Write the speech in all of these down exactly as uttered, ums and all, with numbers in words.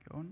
on.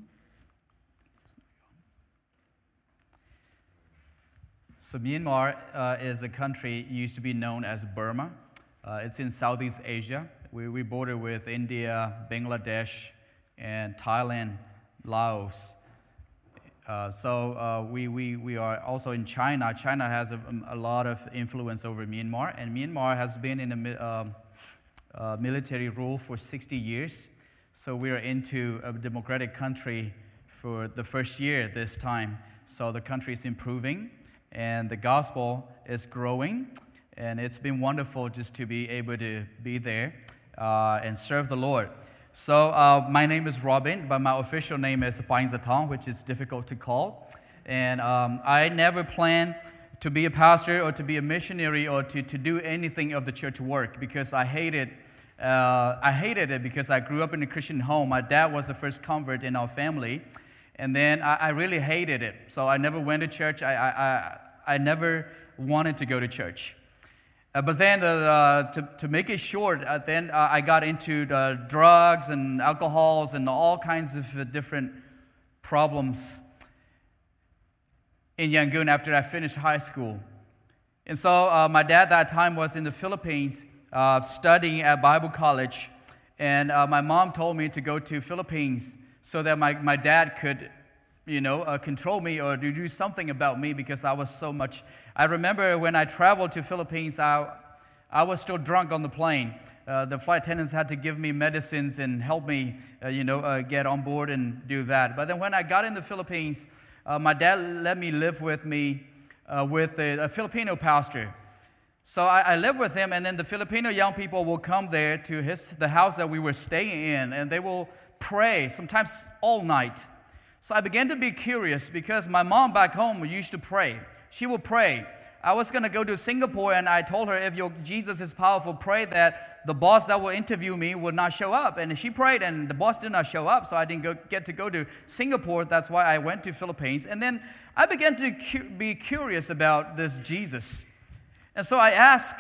So Myanmar uh, is a country used to be known as Burma. Uh, it's in Southeast Asia. We, we border with India, Bangladesh, and Thailand, Laos. Uh, so uh, we, we, we are also in China. China has a, a lot of influence over Myanmar, and Myanmar has been in a uh, uh, military rule for sixty years. So we are into a democratic country for the first year this time. So the country is improving, and the gospel is growing, and it's been wonderful just to be able to be there uh, and serve the Lord. So uh, my name is Robin, but my official name is Paing Zatong, which is difficult to call. And um, I never planned to be a pastor or to be a missionary or to, to do anything of the church work because I hated uh, I hated it because I grew up in a Christian home. My dad was the first convert in our family, and then I, I really hated it. So I never went to church. I I, I, I never wanted to go to church. Uh, but then, uh, to, to make it short, uh, then uh, I got into the drugs and alcohols and all kinds of uh, different problems in Yangon after I finished high school. And so uh, my dad at that time was in the Philippines uh, studying at Bible college. And uh, my mom told me to go to Philippines so that my, my dad could, you know, uh, control me or to do something about me because I was so much. I remember when I traveled to Philippines, I, I was still drunk on the plane. Uh, the flight attendants had to give me medicines and help me, uh, you know, uh, get on board and do that. But then when I got in the Philippines, uh, my dad let me live with me uh, with a, a Filipino pastor. So I, I lived with him, and then the Filipino young people will come there to his the house that we were staying in, and they will pray, sometimes all night. So I began to be curious because my mom back home used to pray. She would pray. I was going to go to Singapore, and I told her, if your Jesus is powerful, pray that the boss that will interview me will not show up. And she prayed, and the boss did not show up, so I didn't go, get to go to Singapore. That's why I went to Philippines. And then I began to cu- be curious about this Jesus. And so I asked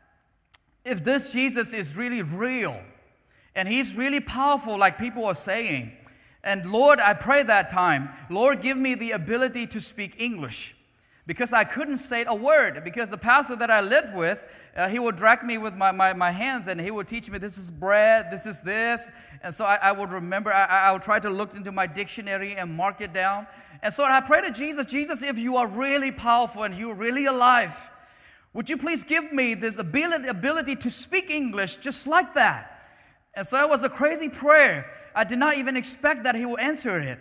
if this Jesus is really real, and he's really powerful like people are saying. And Lord, I prayed that time, Lord, give me the ability to speak English. Because I couldn't say a word. Because the pastor that I lived with, uh, he would drag me with my, my, my hands and he would teach me this is bread, this is this. And so I, I would remember, I, I would try to look into my dictionary and mark it down. And so I prayed to Jesus, Jesus, if you are really powerful and you're really alive, would you please give me this ability, ability to speak English just like that? And so it was a crazy prayer. I did not even expect that he would answer it.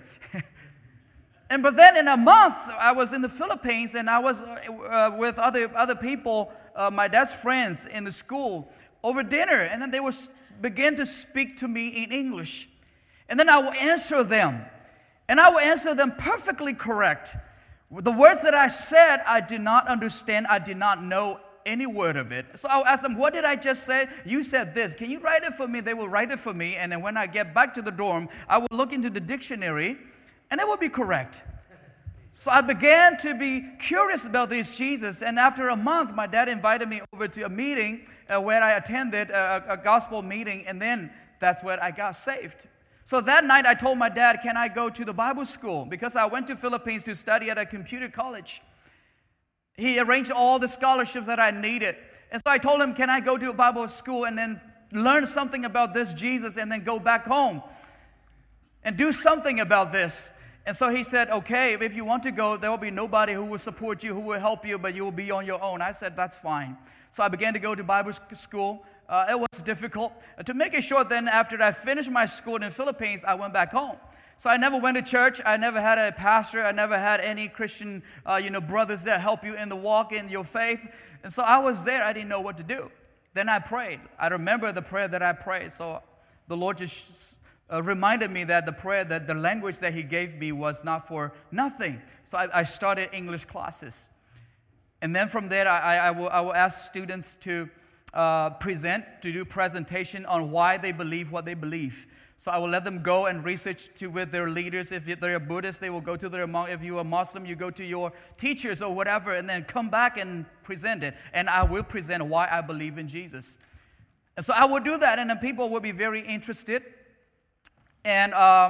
And but then in a month, I was in the Philippines, and I was uh, with other other people, uh, my dad's friends in the school, over dinner. And then they would begin to speak to me in English. And then I would answer them. And I would answer them perfectly correct. The words that I said, I did not understand. I did not know any word of it. So I would ask them, what did I just say? You said this. Can you write it for me? They will write it for me. And then when I get back to the dorm, I would look into the dictionary, and it would be correct. So I began to be curious about this Jesus. And after a month, my dad invited me over to a meeting uh, where I attended a, a gospel meeting. And then that's where I got saved. So that night, I told my dad, can I go to the Bible school? Because I went to Philippines to study at a computer college. He arranged all the scholarships that I needed. And so I told him, can I go to a Bible school and then learn something about this Jesus and then go back home and do something about this? And so he said, okay, if you want to go, there will be nobody who will support you, who will help you, but you will be on your own. I said, that's fine. So I began to go to Bible school. Uh, it was difficult. Uh, to make it short, then after I finished my school in the Philippines, I went back home. So I never went to church. I never had a pastor. I never had any Christian, uh, you know, brothers that help you in the walk in your faith. And so I was there. I didn't know what to do. Then I prayed. I remember the prayer that I prayed. So the Lord just uh, reminded me that the prayer, that the language that He gave me was not for nothing. So I, I started English classes. And then from there, I, I, will, I will ask students to uh, present, to do presentation on why they believe what they believe. So I will let them go and research to with their leaders. If they're a Buddhist, they will go to their monk. If you're a Muslim, you go to your teachers or whatever, and then come back and present it. And I will present why I believe in Jesus. And so I will do that, and then people will be very interested. And um,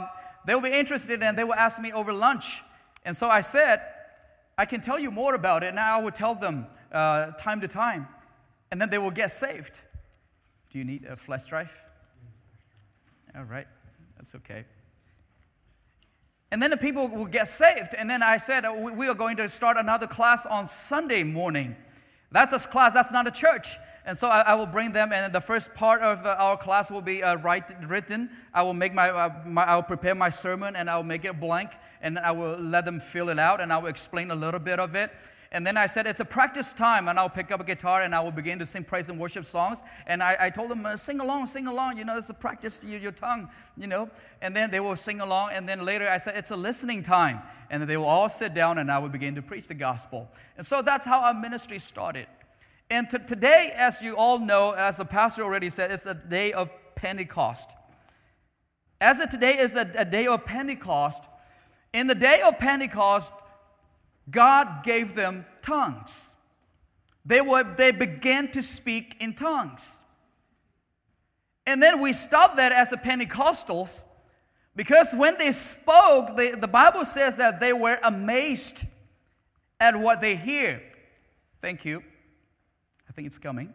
they will be interested and they will ask me over lunch. And so I said, I can tell you more about it, and I will tell them uh, time to time. And then they will get saved. Do you need a flash drive? All right, that's okay. And then the people will get saved. And then I said, we are going to start another class on Sunday morning. That's a class, that's not a church. And so I, I will bring them, and the first part of uh, our class will be uh, write, written. I will make my, uh, my, I will prepare my sermon, and I will make it blank, and I will let them fill it out, and I will explain a little bit of it. And then I said, it's a practice time, and I'll pick up a guitar, and I will begin to sing praise and worship songs. And I, I told them, uh, sing along, sing along, you know, it's a practice your, your tongue, you know. And then they will sing along, and then later I said, it's a listening time. And then they will all sit down, and I will begin to preach the gospel. And so that's how our ministry started. And t- today, as you all know, as the pastor already said, it's a day of Pentecost. As it today is a, a day of Pentecost, in the day of Pentecost, God gave them tongues. They were, they began to speak in tongues. And then we stopped that as the Pentecostals, because when they spoke, they, the Bible says that they were amazed at what they hear. Thank you. I think it's coming.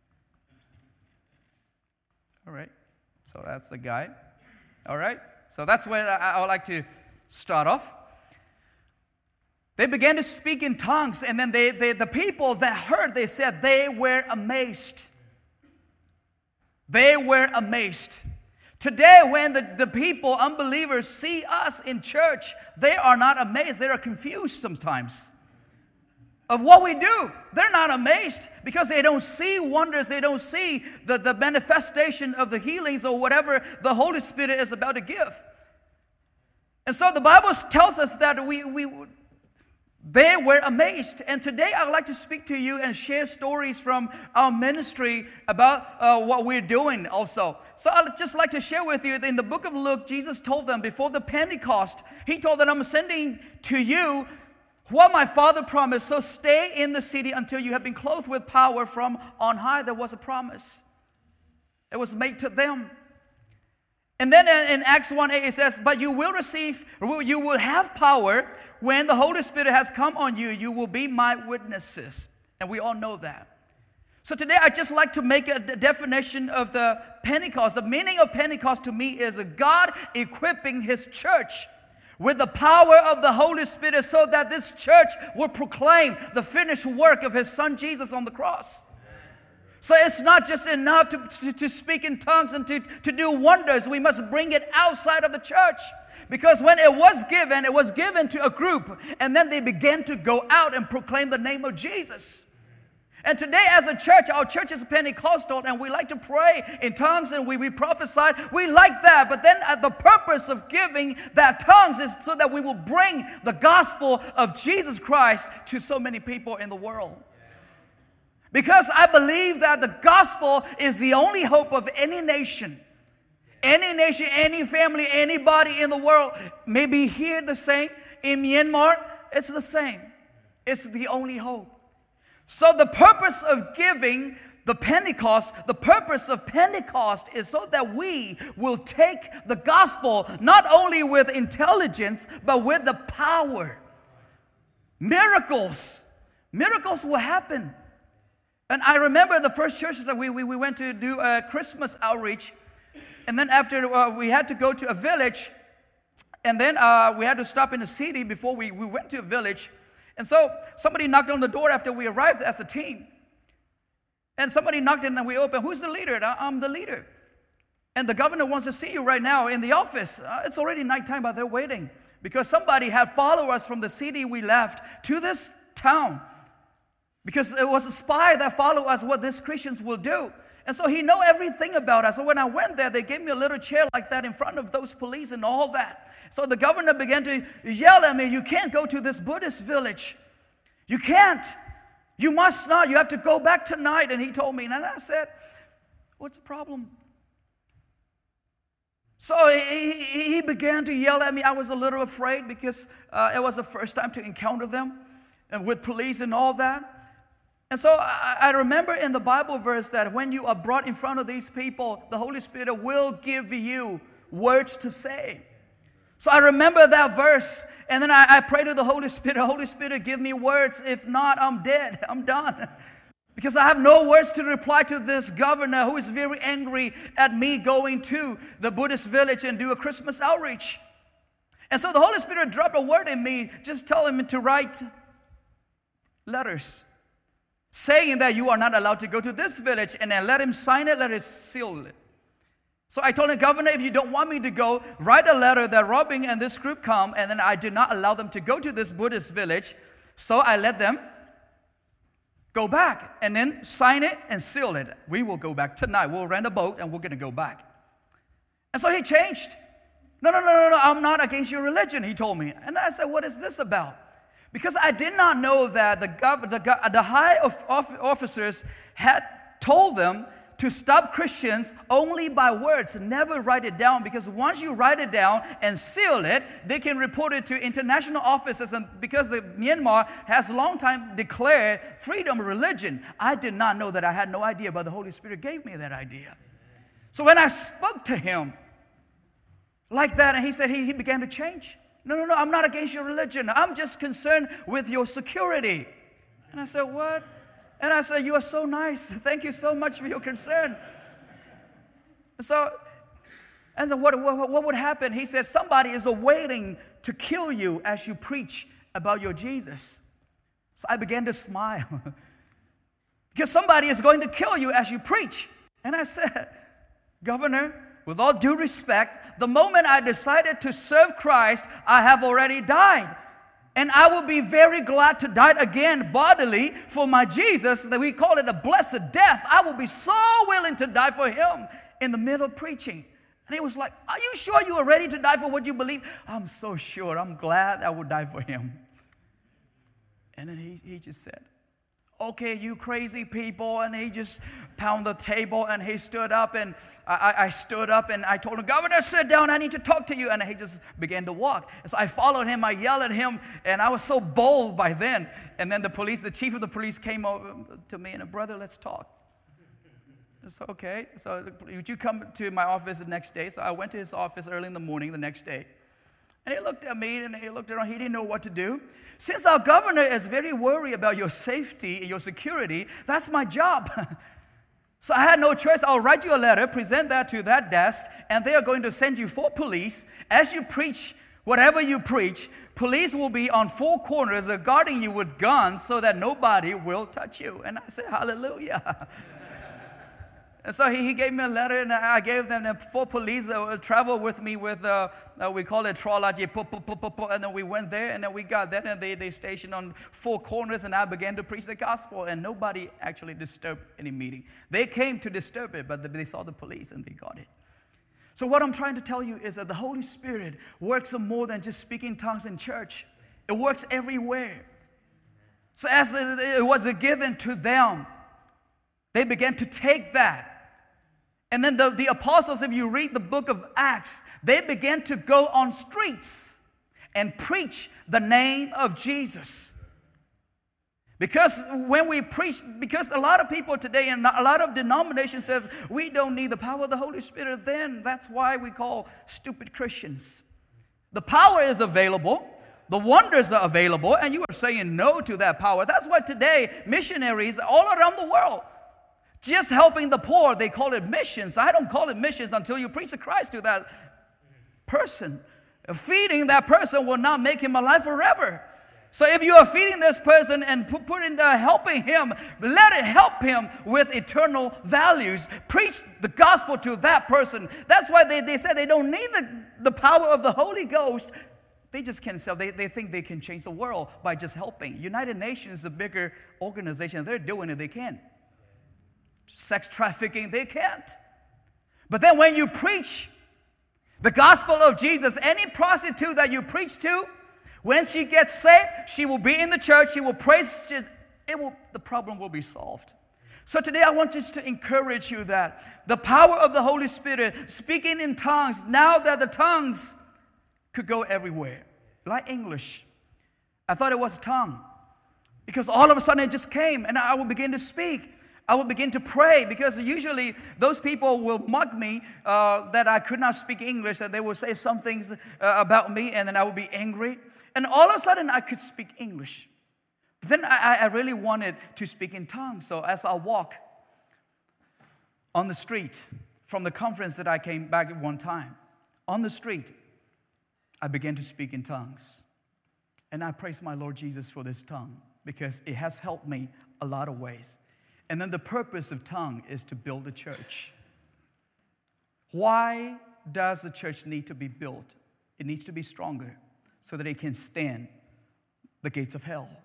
All right. So that's the guide. All right. So that's where I, I would like to start off. They began to speak in tongues, and then they, they, the people that heard, they said they were amazed. They were amazed. Today, when the, the people, unbelievers, see us in church, they are not amazed. They are confused sometimes of what we do. They're not amazed because they don't see wonders. They don't see the, the manifestation of the healings or whatever the Holy Spirit is about to give. And so the Bible tells us that we, we they were amazed. And today I would like to speak to you and share stories from our ministry about uh, what we're doing also. So I'd just like to share with you, in the book of Luke, Jesus told them before the Pentecost, He told them, I'm sending to you what my Father promised, so stay in the city until you have been clothed with power from on high. There was a promise. It was made to them. And then in Acts one eight it says, but you will receive, you will have power when the Holy Spirit has come on you. You will be my witnesses. And we all know that. So today I'd just like to make a definition of the Pentecost. The meaning of Pentecost to me is God equipping His church with the power of the Holy Spirit so that this church will proclaim the finished work of His Son Jesus on the cross. So it's not just enough to, to, to speak in tongues and to, to do wonders. We must bring it outside of the church. Because when it was given, it was given to a group. And then they began to go out and proclaim the name of Jesus. And today as a church, our church is Pentecostal, and we like to pray in tongues and we, we prophesy. We like that. But then uh, the purpose of giving that tongues is so that we will bring the gospel of Jesus Christ to so many people in the world. Because I believe that the gospel is the only hope of any nation. Any nation, any family, anybody in the world. Maybe here the same. In Myanmar, it's the same. It's the only hope. So the purpose of giving the Pentecost, the purpose of Pentecost is so that we will take the gospel not only with intelligence, but with the power. Miracles. Miracles will happen. And I remember the first church that we, we, we went to do a Christmas outreach. And then after uh, we had to go to a village. And then uh, we had to stop in the city before we, we went to a village. And so somebody knocked on the door after we arrived as a team. And somebody knocked in and we opened. Who's the leader? I'm the leader. And the governor wants to see you right now in the office. Uh, it's already nighttime, but they're waiting. Because somebody had followed us from the city we left to this town. Because it was a spy that followed us what these Christians will do. And so he knew everything about us. So when I went there, they gave me a little chair like that in front of those police and all that. So the governor began to yell at me, you can't go to this Buddhist village. You can't. You must not. You have to go back tonight. And he told me, and I said, what's the problem? So he, he began to yell at me. I was a little afraid because uh, it was the first time to encounter them and with police and all that. And so I, I remember in the Bible verse that when you are brought in front of these people, the Holy Spirit will give you words to say. So I remember that verse, and then I, I pray to the Holy Spirit, Holy Spirit, give me words. If not, I'm dead. I'm done. Because I have no words to reply to this governor who is very angry at me going to the Buddhist village and do a Christmas outreach. And so the Holy Spirit dropped a word in me, just telling me to write letters, saying that you are not allowed to go to this village, and then let him sign it, let it seal it. So I told the governor, if you don't want me to go, write a letter that Robin and this group come, and then I did not allow them to go to this Buddhist village, so I let them go back, and then sign it and seal it. We will go back tonight. We'll rent a boat, and we're going to go back. And so he changed. No, no, no, no, no, I'm not against your religion, he told me. And I said, what is this about? Because I did not know that the, gov- the, gov- the high of- of- officers had told them to stop Christians only by words, never write it down, because once you write it down and seal it, they can report it to international offices, and because the Myanmar has a long time declared freedom of religion. I did not know that. I had no idea, but the Holy Spirit gave me that idea. So when I spoke to him like that, and he said, he, he began to change. No, no, no, I'm not against your religion. I'm just concerned with your security. And I said, what? And I said, you are so nice. Thank you so much for your concern. So, and so what, what, what would happen? He said, somebody is awaiting to kill you as you preach about your Jesus. So I began to smile. Because somebody is going to kill you as you preach. And I said, Governor, with all due respect, the moment I decided to serve Christ, I have already died. And I will be very glad to die again bodily for my Jesus, that we call it a blessed death. I will be so willing to die for him in the middle of preaching. And he was like, are you sure you are ready to die for what you believe? I'm so sure. I'm glad I will die for him. And then he, he just said, okay, you crazy people. And he just pounded the table, and he stood up, and I, I stood up, and I told him, Governor, sit down, I need to talk to you. And he just began to walk. And so I followed him, I yelled at him, and I was so bold by then. And then the police, the chief of the police came over to me and, brother, let's talk. It's okay. So would you come to my office the next day? So I went to his office early in the morning the next day. And he looked at me, and he looked around. He didn't know what to do. Since our governor is very worried about your safety and your security, that's my job. So I had no choice. I'll write you a letter, present that to that desk, and they are going to send you four police. As you preach, whatever you preach, police will be on four corners guarding you with guns so that nobody will touch you. And I said, hallelujah. And so he, he gave me a letter, and I gave them the four police uh, travel with me with, uh, uh, we call it trolaji, and then we went there, and then we got there, and they, they stationed on four corners, and I began to preach the gospel, and nobody actually disturbed any meeting. They came to disturb it, but they saw the police, and they got it. So what I'm trying to tell you is that the Holy Spirit works more than just speaking tongues in church. It works everywhere. So as it was given to them, they began to take that. And then the, the apostles, if you read the book of Acts, they began to go on streets and preach the name of Jesus. Because when we preach, because a lot of people today and a lot of denominations says we don't need the power of the Holy Spirit, then that's why we call stupid Christians. The power is available. The wonders are available, and you are saying no to that power. That's why today missionaries all around the world, just helping the poor, they call it missions. I don't call it missions until you preach the Christ to that person. Feeding that person will not make him alive forever. So if you are feeding this person and putting the, helping him, let it help him with eternal values. Preach the gospel to that person. That's why they, they say they don't need the, the power of the Holy Ghost. They just can't sell. They, they think they can change the world by just helping. United Nations is a bigger organization. They're doing it. They can. Sex trafficking, they can't. But then when you preach the gospel of Jesus, any prostitute that you preach to, when she gets saved, she will be in the church, she will praise, it will, the problem will be solved. So today I want just to encourage you that the power of the Holy Spirit, speaking in tongues, now that the tongues could go everywhere, like English. I thought it was a tongue, because all of a sudden it just came, and I would begin to speak. I would begin to pray because usually those people will mock me uh, that I could not speak English, and they will say some things uh, about me, and then I would be angry. And all of a sudden, I could speak English. But then I, I really wanted to speak in tongues. So as I walk on the street from the conference that I came back at one time, on the street, I began to speak in tongues. And I praise my Lord Jesus for this tongue because it has helped me a lot of ways. And then the purpose of tongue is to build a church. Why does the church need to be built? It needs to be stronger so that it can stand the gates of hell.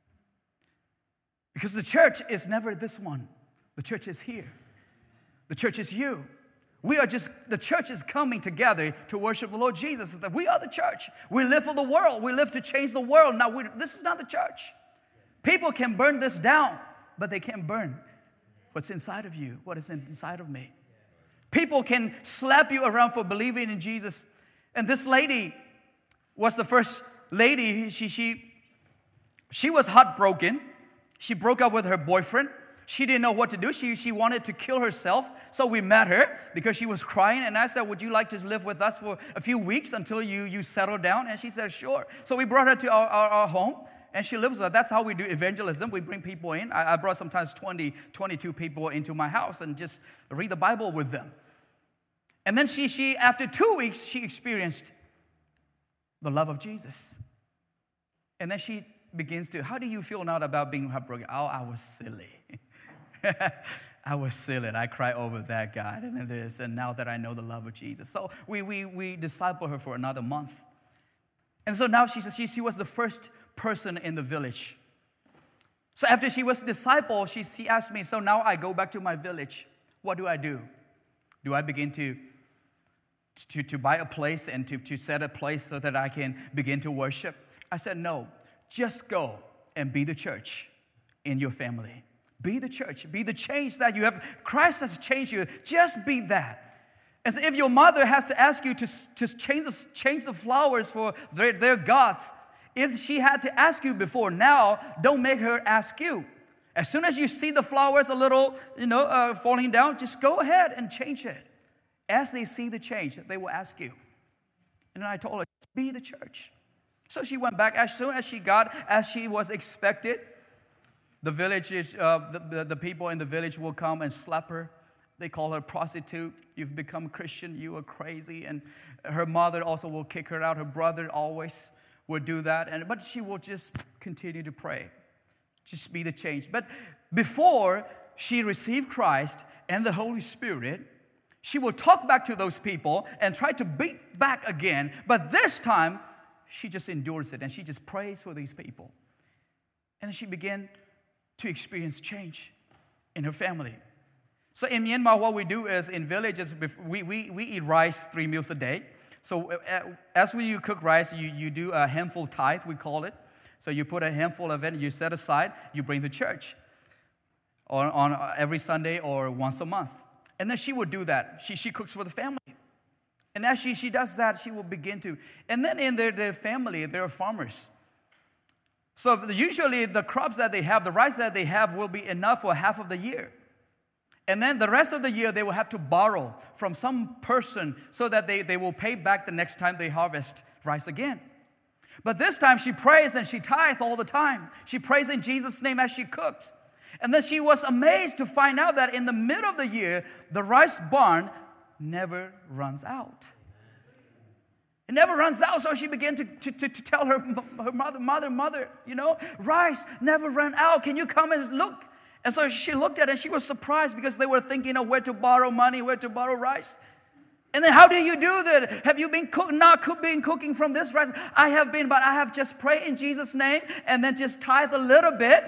Because the church is never this one. The church is here. The church is you. We are just, the church is coming together to worship the Lord Jesus. We are the church. We live for the world. We live to change the world. Now, we, this is not the church. People can burn this down, but they can't burn what's inside of you, what is inside of me. People can slap you around for believing in Jesus. And this lady was the first lady. She, she, she was heartbroken. She broke up with her boyfriend. She didn't know what to do. She, she wanted to kill herself. So we met her because she was crying. And I said, would you like to live with us for a few weeks until you, you settle down? And she said, sure. So we brought her to our, our, our home. And she lives with us. That's how we do evangelism. We bring people in. I, I brought sometimes twenty, twenty-two people into my house and just read the Bible with them. And then she, she after two weeks, she experienced the love of Jesus. And then she begins to, how do you feel now about being heartbroken? Oh, I was silly. I was silly. I cried over that guy and this. And now that I know the love of Jesus. So we we we disciple her for another month. And so now she says she, she was the first person in the village. So after she was discipled, she, she asked me, so now I go back to my village. What do I do? Do I begin to, to, to buy a place and to, to set a place so that I can begin to worship? I said, no, just go and be the church in your family. Be the church. Be the change that you have. Christ has changed you. Just be that. And so if your mother has to ask you to, to change, the, change the flowers for their, their gods, if she had to ask you before, now don't make her ask you. As soon as you see the flowers a little, you know, uh, falling down, just go ahead and change it. As they see the change, they will ask you. And then I told her, be the church. So she went back. As soon as she got, as she was expected, the village, uh, the, the, the people in the village will come and slap her. They call her prostitute. You've become Christian. You are crazy. And her mother also will kick her out. Her brother always would do that. And but she will just continue to pray. Just be the change. But before she received Christ and the Holy Spirit, she will talk back to those people and try to beat back again. But this time, she just endures it. And she just prays for these people. And she began to experience change in her family. So in Myanmar, what we do is in villages, we, we, we eat rice three meals a day. So as when you cook rice, you, you do a handful tithe, we call it. So you put a handful of it, you set aside, you bring to church or on every Sunday or once a month. And then she would do that. She, she cooks for the family. And as she, she does that, she will begin to. And then in their, their family, there are farmers. So usually the crops that they have, the rice that they have will be enough for half of the year. And then the rest of the year, they will have to borrow from some person so that they, they will pay back the next time they harvest rice again. But this time she prays and she tithes all the time. She prays in Jesus' name as she cooks. And then she was amazed to find out that in the middle of the year, the rice barn never runs out. It never runs out, so she began to, to, to, to tell her, her mother, mother, mother, you know, rice never ran out. Can you come and look? And so she looked at it and she was surprised because they were thinking of where to borrow money, where to borrow rice. And then how do you do that? Have you been cook, not cook, been cooking from this rice? I have been, but I have just prayed in Jesus' name and then just tithe a little bit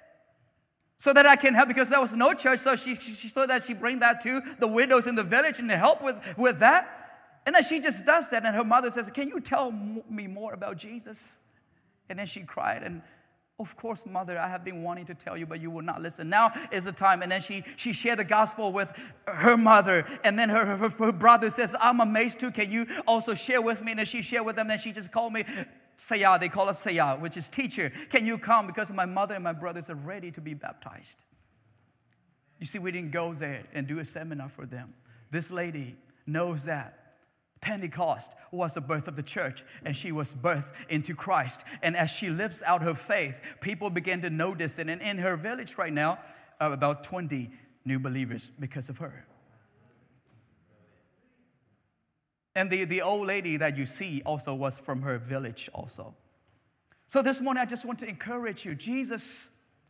so that I can help because there was no church. So she, she, she thought that she bring that to the widows in the village and help with, with that. And then she just does that. And her mother says, can you tell me more about Jesus? And then she cried and, of course, mother, I have been wanting to tell you, but you will not listen. Now is the time. And then she, she shared the gospel with her mother. And then her, her, her brother says, I'm amazed too. Can you also share with me? And then she shared with them. And then she just called me Saya. They call us Saya, which is teacher. Can you come? Because my mother and my brothers are ready to be baptized. You see, we didn't go there and do a seminar for them. This lady knows that Pentecost was the birth of the church, and she was birthed into Christ. And as she lives out her faith, people begin to notice it. And in her village right now, uh, about twenty new believers because of her. And the, the old lady that you see also was from her village also. So this morning, I just want to encourage you. Jesus'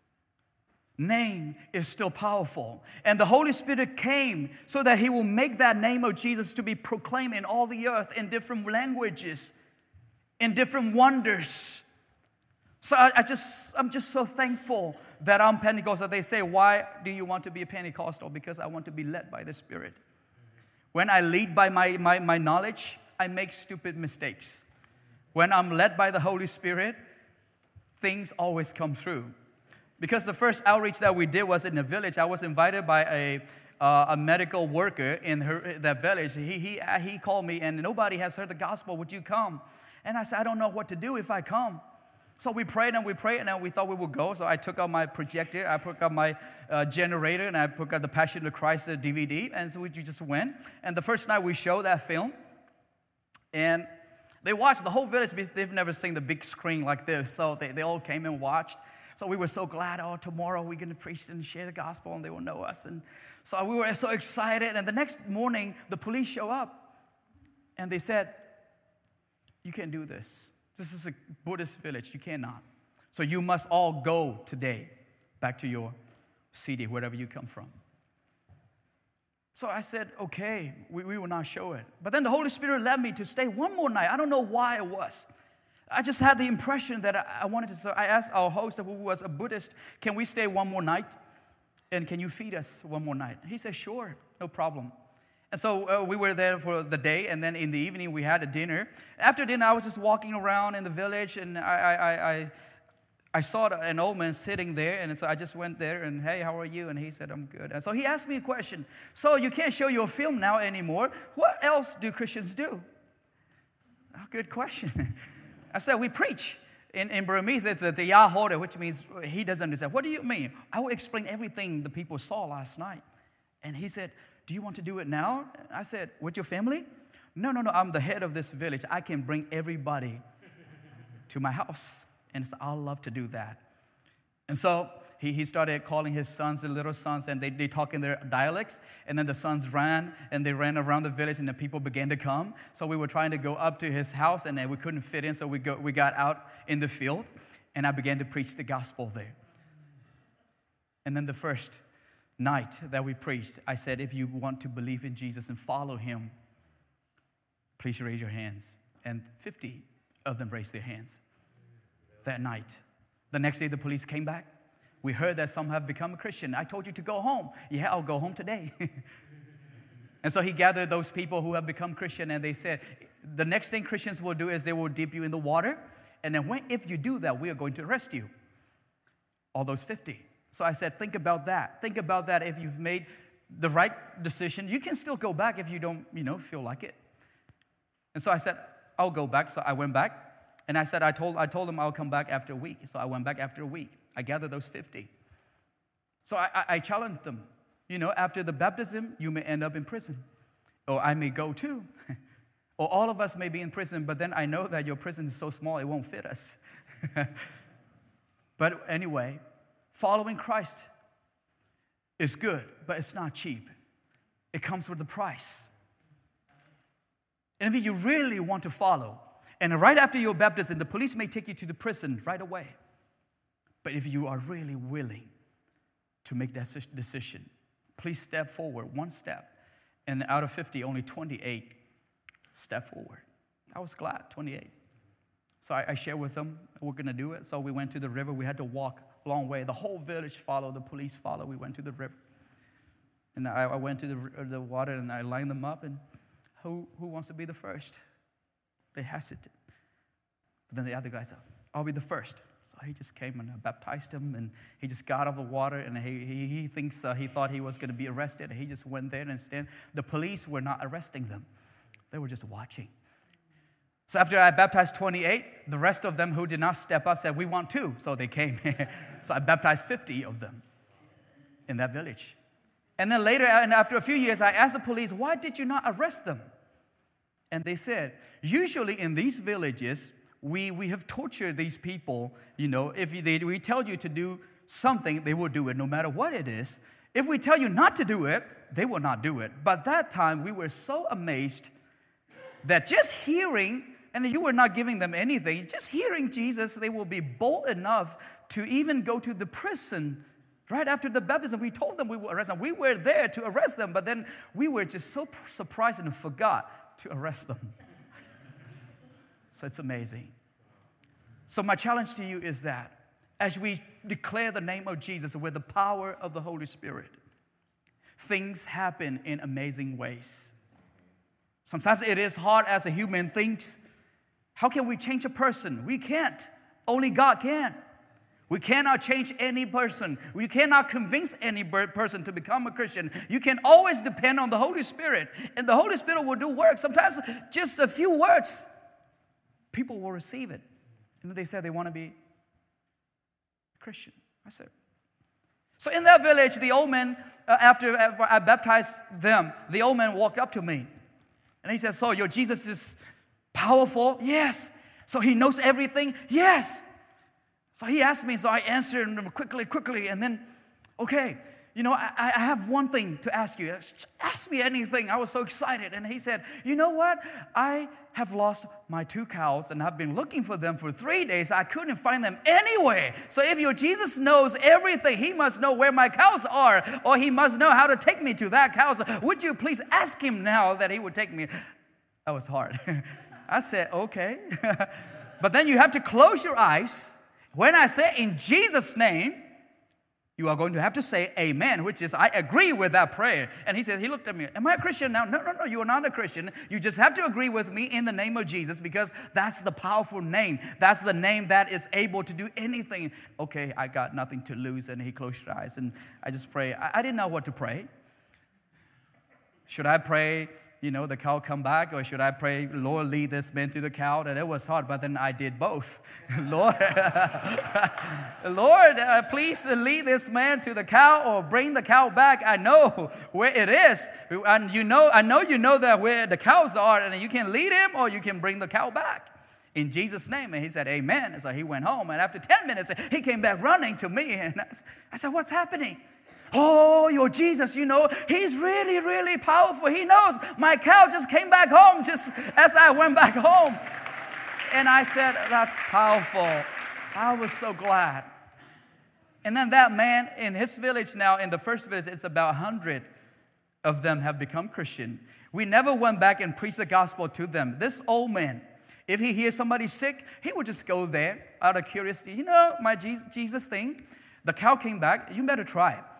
name is still powerful. And the Holy Spirit came so that he will make that name of Jesus to be proclaimed in all the earth in different languages, in different wonders. So I, I just, I'm just so thankful that I'm Pentecostal. They say, why do you want to be a Pentecostal? Because I want to be led by the Spirit. When I lead by my, my, my knowledge, I make stupid mistakes. When I'm led by the Holy Spirit, things always come through. Because the first outreach that we did was in a village. I was invited by a uh, a medical worker in her that village. He he he called me, and nobody has heard the gospel. Would you come? And I said, I don't know what to do if I come. So we prayed and we prayed, and then we thought we would go. So I took out my projector, I took out my uh, generator, and I took out the Passion of Christ uh, D V D, and so we just went. And the first night we showed that film, and they watched the whole village. They've never seen the big screen like this, so they, they all came and watched. So we were so glad, oh, tomorrow we're going to preach and share the gospel, and they will know us. And so we were so excited. And the next morning, the police show up, and they said, you can't do this. This is a Buddhist village. You cannot. So you must all go today back to your city, wherever you come from. So I said, okay, we, we will not show it. But then the Holy Spirit led me to stay one more night. I don't know why it was. I just had the impression that I, I wanted to. So I asked our host, who was a Buddhist, can we stay one more night? And can you feed us one more night? He said, sure, no problem. And so uh, we were there for the day, and then in the evening we had a dinner. After dinner, I was just walking around in the village, and I I I, I saw an old man sitting there, and so I just went there, and hey, how are you? And he said, I'm good. And so he asked me a question. So you can't show your film now anymore. What else do Christians do? Oh, good question. I said, we preach. In, in Burmese, it's the Yahore, which means he doesn't understand. What do you mean? I will explain everything the people saw last night. And he said, do you want to do it now? I said, with your family? No, no, no, I'm the head of this village. I can bring everybody to my house. And so I'll love to do that. And so he, he started calling his sons, the little sons, and they, they talk in their dialects. And then the sons ran, and they ran around the village, and the people began to come. So we were trying to go up to his house, and then we couldn't fit in, so we, go, we got out in the field, and I began to preach the gospel there. And then the first night that we preached, I said, if you want to believe in Jesus and follow him, please raise your hands. And fifty of them raised their hands that night. The next day, the police came back. We heard that some have become a Christian. I told you to go home. Yeah, I'll go home today. And so he gathered those people who have become Christian, and they said, the next thing Christians will do is they will dip you in the water, and then when, if you do that, we are going to arrest you. All those fifty. So I said, think about that. Think about that. If you've made the right decision, you can still go back if you don't, you know, feel like it. And so I said, I'll go back. So I went back, and I said, I told, I told them I'll come back after a week. So I went back after a week. I gathered those fifty. So I, I, I challenged them. You know, after the baptism, you may end up in prison. Or I may go too. Or all of us may be in prison, but then I know that your prison is so small, it won't fit us. But anyway, following Christ is good, but it's not cheap. It comes with a price. And if you really want to follow, and right after your baptism, the police may take you to the prison right away. But if you are really willing to make that decision, please step forward one step. And out of fifty, only twenty-eight step forward. I was glad, twenty-eight. So I, I shared with them, we're going to do it. So we went to the river. We had to walk a long way. The whole village followed. The police followed. We went to the river. And I, I went to the, the water, and I lined them up. And who, who wants to be the first? They hesitated. But then the other guy said, I'll be the first. So he just came and I baptized him, and he just got out of the water, and he he, he thinks uh, he thought he was going to be arrested. He just went there and stand. The police were not arresting them. They were just watching. So after I baptized twenty-eight, the rest of them who did not step up said, we want to. So they came. So I baptized fifty of them in that village. And then later, and after a few years, I asked the police, why did you not arrest them? And they said, usually in these villages, we, we have tortured these people. You know, if they, we tell you to do something, they will do it no matter what it is. If we tell you not to do it, they will not do it. But that time, we were so amazed that just hearing, and you were not giving them anything, just hearing Jesus, they will be bold enough to even go to the prison right after the baptism. We told them we would arrest them. We were there to arrest them, but then we were just so surprised and forgot to arrest them. So it's amazing. So my challenge to you is that as we declare the name of Jesus with the power of the Holy Spirit, things happen in amazing ways. Sometimes it is hard as a human thinks. How can we change a person? We can't. Only God can. We cannot change any person. We cannot convince any person to become a Christian. You can always depend on the Holy Spirit. And the Holy Spirit will do work. Sometimes just a few words, people will receive it. And they say they want to be Christian. I said. So in that village, the old man, uh, after I baptized them, the old man walked up to me. And he said, so your Jesus is powerful? Yes. So he knows everything? Yes. So he asked me, so I answered him quickly, quickly. And then, okay, you know, I, I have one thing to ask you. Ask me anything. I was so excited. And he said, you know what? I have lost my two cows, and I've been looking for them for three days. I couldn't find them anywhere. So if your Jesus knows everything, he must know where my cows are, or he must know how to take me to that cows. Would you please ask him now that he would take me? That was hard. I said, okay. But then you have to close your eyes. When I say in Jesus' name, you are going to have to say amen, which is I agree with that prayer. And he said, he looked at me, am I a Christian now? No, no, no, you are not a Christian. You just have to agree with me in the name of Jesus, because that's the powerful name. That's the name that is able to do anything. Okay, I got nothing to lose. And he closed his eyes and I just pray. I, I didn't know what to pray. Should I pray, you know, the cow come back, or should I pray, Lord, lead this man to the cow? And it was hard, but then I did both. Lord, Lord, uh, please lead this man to the cow, or bring the cow back. I know where it is, and you know, I know you know that where the cows are, and you can lead him, or you can bring the cow back. In Jesus' name. And he said, amen. And so he went home, and after ten minutes, he came back running to me, and I said, what's happening? Oh, your Jesus, you know, he's really, really powerful. He knows my cow just came back home just as I went back home. And I said, that's powerful. I was so glad. And then that man in his village now, in the first village, it's about one hundred of them have become Christian. We never went back and preached the gospel to them. This old man, if he hears somebody sick, he would just go there out of curiosity. You know, my Jesus thing, the cow came back, you better try it.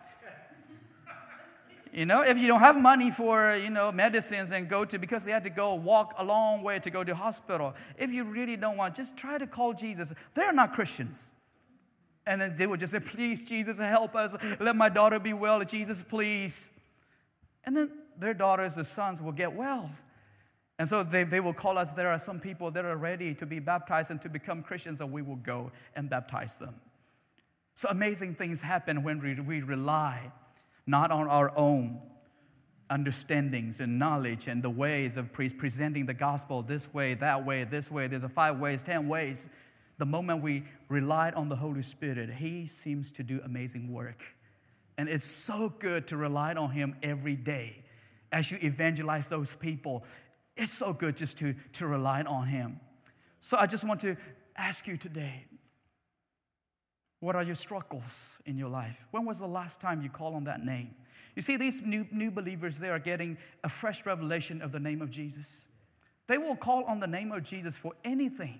You know, if you don't have money for, you know, medicines and go to, because they had to go walk a long way to go to hospital. If you really don't want, just try to call Jesus. They're not Christians. And then they would just say, please, Jesus, help us. Let my daughter be well. Jesus, please. And then their daughters or sons will get well. And so they, they will call us. There are some people that are ready to be baptized and to become Christians, and we will go and baptize them. So amazing things happen when we, we rely not on our own understandings and knowledge and the ways of pre- presenting the gospel this way, that way, this way. There's a five ways, ten ways. The moment we relied on the Holy Spirit, he seems to do amazing work. And it's so good to rely on him every day. As you evangelize those people, it's so good just to, to rely on him. So I just want to ask you today, what are your struggles in your life? When was the last time you called on that name? You see, these new, new believers, they are getting a fresh revelation of the name of Jesus. They will call on the name of Jesus for anything.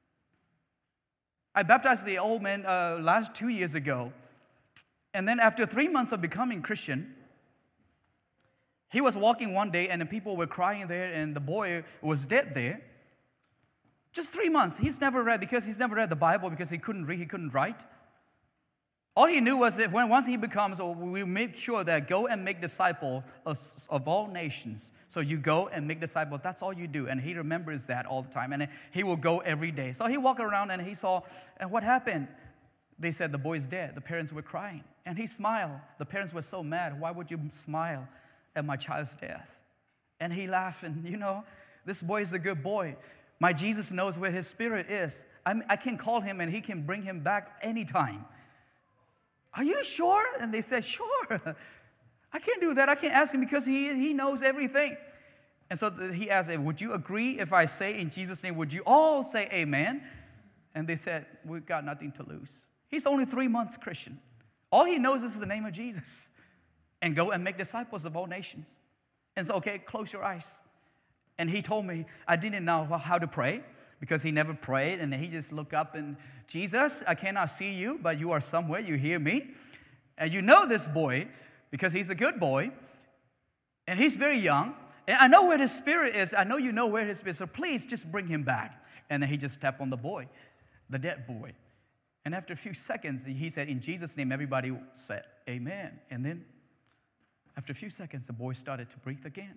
I baptized the old man uh, last two years ago. And then after three months of becoming Christian, he was walking one day and the people were crying there and the boy was dead there. Just three months. He's never read, because he's never read the Bible, because he couldn't read, he couldn't write. All he knew was that when once he becomes, we make sure that go and make disciples of, of all nations. So you go and make disciples. That's all you do. And he remembers that all the time. And he will go every day. So he walked around and he saw, and what happened? They said the boy's dead. The parents were crying. And he smiled. The parents were so mad. Why would you smile at my child's death? And he laughed, and you know, this boy is a good boy. My Jesus knows where his spirit is. I I can call him, and he can bring him back anytime. Are you sure? And they said, sure. I can't do that. I can't ask him because he, he knows everything. And so he asked, would you agree if I say in Jesus' name, would you all say amen? And they said, we've got nothing to lose. He's only three months Christian. All he knows is the name of Jesus. And go and make disciples of all nations. And so, okay, close your eyes. And he told me, I didn't know how to pray because he never prayed. And he just looked up and, Jesus, I cannot see you, but you are somewhere. You hear me. And you know this boy because he's a good boy. And he's very young. And I know where his spirit is. I know you know where his spirit is. So please just bring him back. And then he just tapped on the boy, the dead boy. And after a few seconds, he said, in Jesus' name, everybody said, amen. And then after a few seconds, the boy started to breathe again.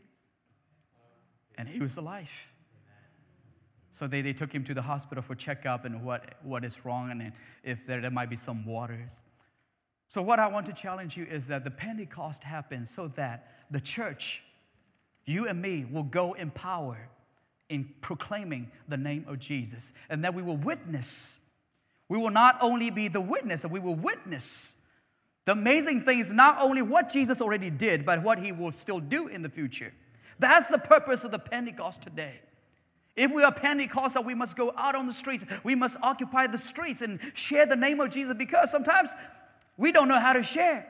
And he was alive. So they, they took him to the hospital for checkup and what, what is wrong and if there, there might be some water. So what I want to challenge you is that the Pentecost happens so that the church, you and me, will go in power in proclaiming the name of Jesus. And that we will witness. We will not only be the witness, we will witness. The amazing thing is not only what Jesus already did, but what he will still do in the future. That's the purpose of the Pentecost today. If we are Pentecostal, we must go out on the streets. We must occupy the streets and share the name of Jesus because sometimes we don't know how to share.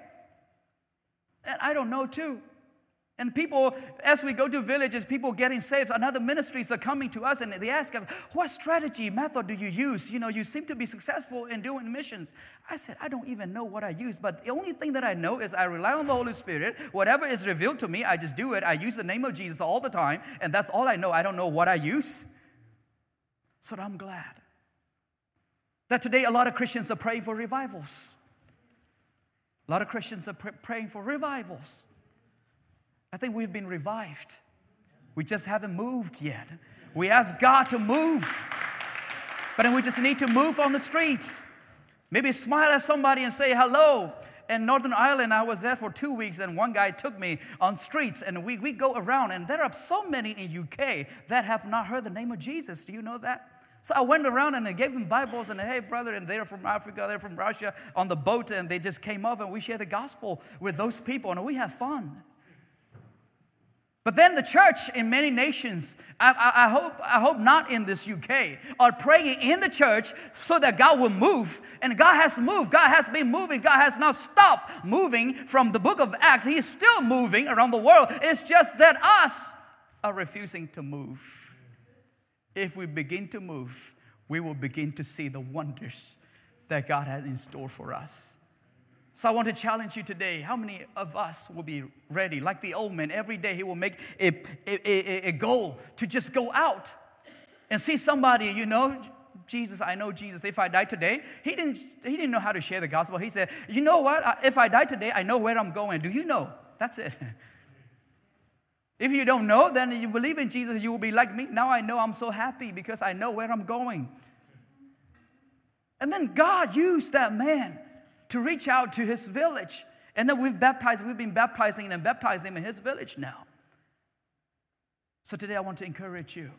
And I don't know too. And people, as we go to villages, people getting saved, another ministries are coming to us and they ask us, what strategy, method do you use? You know, you seem to be successful in doing missions. I said, I don't even know what I use, but the only thing that I know is I rely on the Holy Spirit. Whatever is revealed to me, I just do it. I use the name of Jesus all the time, and that's all I know. I don't know what I use. So I'm glad that today a lot of Christians are praying for revivals. A lot of Christians are pr- praying for revivals. I think we've been revived. We just haven't moved yet. We ask God to move. But then we just need to move on the streets. Maybe smile at somebody and say hello. In Northern Ireland, I was there for two weeks, and one guy took me on streets, and we, we go around, and there are so many in U K that have not heard the name of Jesus. Do you know that? So I went around and I gave them Bibles, and hey, brother, and they're from Africa, they're from Russia, on the boat, and they just came up, and we share the gospel with those people, and we have fun. But then the church in many nations, I, I, I hope I hope not in this U K, are praying in the church so that God will move. And God has moved. God has been moving. God has not stopped moving from the book of Acts. He is still moving around the world. It's just that us are refusing to move. If we begin to move, we will begin to see the wonders that God has in store for us. So I want to challenge you today. How many of us will be ready? Like the old man, every day he will make a, a, a, a goal to just go out and see somebody, you know, Jesus, I know Jesus. If I die today, he didn't, he didn't know how to share the gospel. He said, you know what? If I die today, I know where I'm going. Do you know? That's it. If you don't know, then you believe in Jesus, you will be like me. Now I know I'm so happy because I know where I'm going. And then God used that man to reach out to his village. And then we've baptized, we've been baptizing and baptizing him in his village now. So today I want to encourage you.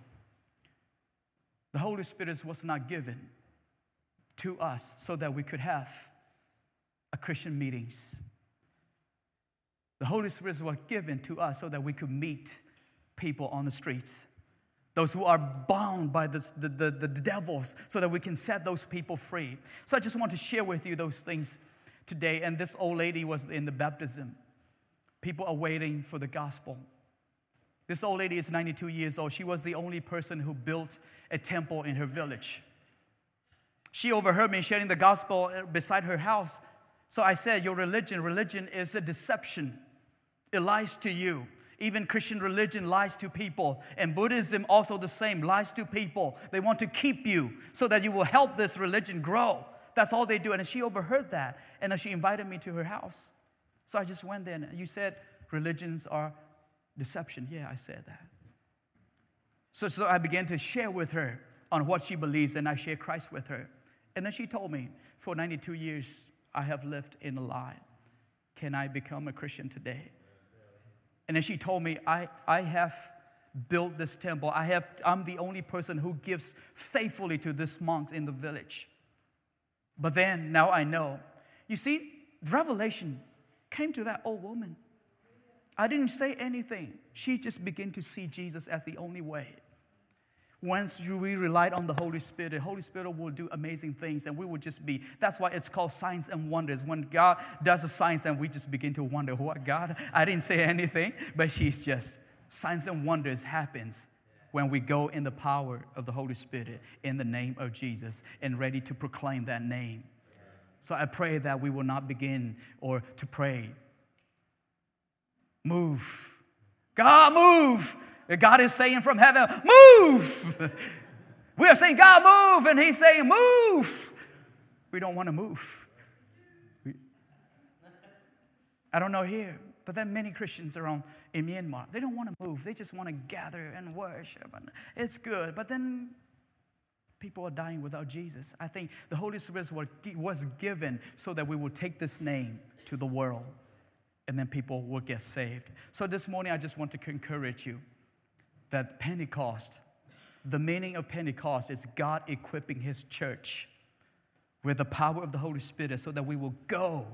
The Holy Spirit was not given to us so that we could have a Christian meetings. The Holy Spirit was given to us so that we could meet people on the streets. Those who are bound by the, the, the, the devils, so that we can set those people free. So I just want to share with you those things today. And this old lady was in the baptism. People are waiting for the gospel. This old lady is ninety-two years old. She was the only person who built a temple in her village. She overheard me sharing the gospel beside her house. So I said, your religion, religion is a deception. It lies to you. Even Christian religion lies to people. And Buddhism also the same, lies to people. They want to keep you so that you will help this religion grow. That's all they do. And she overheard that. And then she invited me to her house. So I just went there. And you said religions are deception. Yeah, I said that. So, so I began to share with her on what she believes. And I shared Christ with her. And then she told me, for ninety-two years, I have lived in a lie. Can I become a Christian today? And then she told me, I, I have built this temple. I have, I'm the only person who gives faithfully to this monk in the village. But then, now I know. You see, revelation came to that old woman. I didn't say anything. She just began to see Jesus as the only way. Once we relied on the Holy Spirit, the Holy Spirit will do amazing things, and we will just be. That's why it's called signs and wonders. When God does a signs, and we just begin to wonder, what God? I didn't say anything, but she's just. Signs and wonders happens when we go in the power of the Holy Spirit in the name of Jesus and ready to proclaim that name. So I pray that we will not begin or to pray, move. God, move. God is saying from heaven, move. We are saying, God, move. And he's saying, move. We don't want to move. We, I don't know here, but there are many Christians around in Myanmar. They don't want to move. They just want to gather and worship. And it's good. But then people are dying without Jesus. I think the Holy Spirit was given so that we will take this name to the world. And then people will get saved. So this morning, I just want to encourage you that Pentecost, the meaning of Pentecost is God equipping his church with the power of the Holy Spirit so that we will go.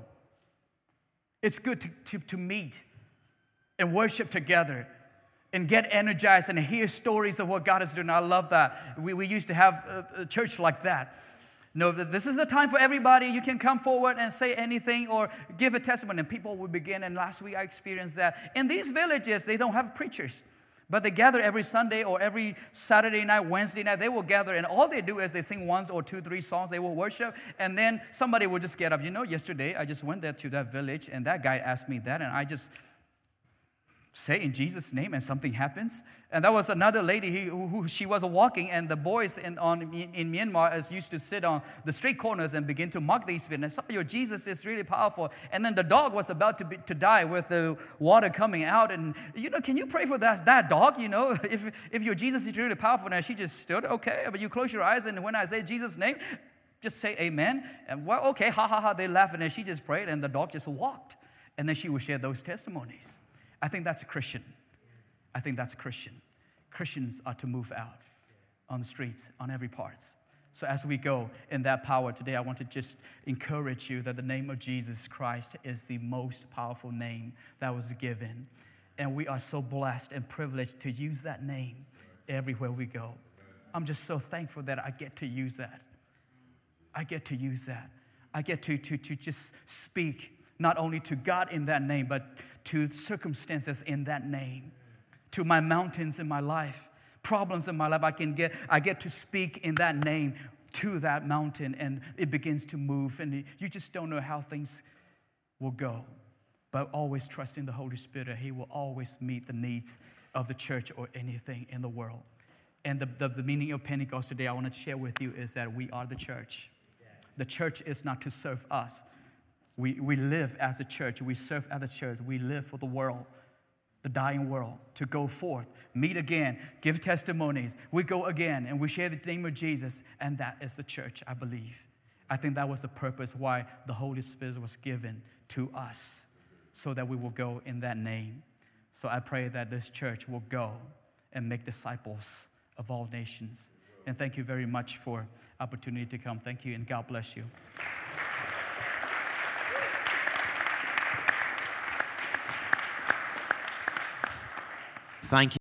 It's good to, to, to meet and worship together and get energized and hear stories of what God is doing. I love that. We, we used to have a, a church like that. No, this is the time for everybody. You can come forward and say anything or give a testimony. And people will begin. And last week I experienced that. In these villages, they don't have preachers. But they gather every Sunday or every Saturday night, Wednesday night. They will gather. And all they do is they sing one or two, three songs. They will worship. And then somebody will just get up. You know, yesterday I just went there to that village. And that guy asked me that. And I just say in Jesus' name, and something happens. And that was another lady who, who she was walking, and the boys in on in, in Myanmar as used to sit on the street corners and begin to mock these people. And I saw, your Jesus is really powerful. And then the dog was about to be, to die with the water coming out. And you know, can you pray for that that dog? You know, if if your Jesus is really powerful, and she just stood, okay, but you close your eyes, and when I say Jesus' name, just say amen. And well, okay, ha ha ha. They laughed, and then she just prayed, and the dog just walked. And then she would share those testimonies. I think that's a Christian. I think that's a Christian. Christians are to move out on the streets, on every part. So as we go in that power today, I want to just encourage you that the name of Jesus Christ is the most powerful name that was given. And we are so blessed and privileged to use that name everywhere we go. I'm just so thankful that I get to use that. I get to use that. I get to, to, to just speak not only to God in that name, but to circumstances in that name, to my mountains in my life, problems in my life. I can get, I get to speak in that name to that mountain, and it begins to move. And you just don't know how things will go, but always trust in the Holy Spirit. He will always meet the needs of the church or anything in the world. And the, the, the meaning of Pentecost today, I want to share with you, is that we are the church. The church is not to serve us. We, we live as a church. We serve as a church. We live for the world, the dying world, to go forth, meet again, give testimonies. We go again, and we share the name of Jesus, and that is the church, I believe. I think that was the purpose why the Holy Spirit was given to us, so that we will go in that name. So I pray that this church will go and make disciples of all nations. And thank you very much for opportunity to come. Thank you, and God bless you. Thank you.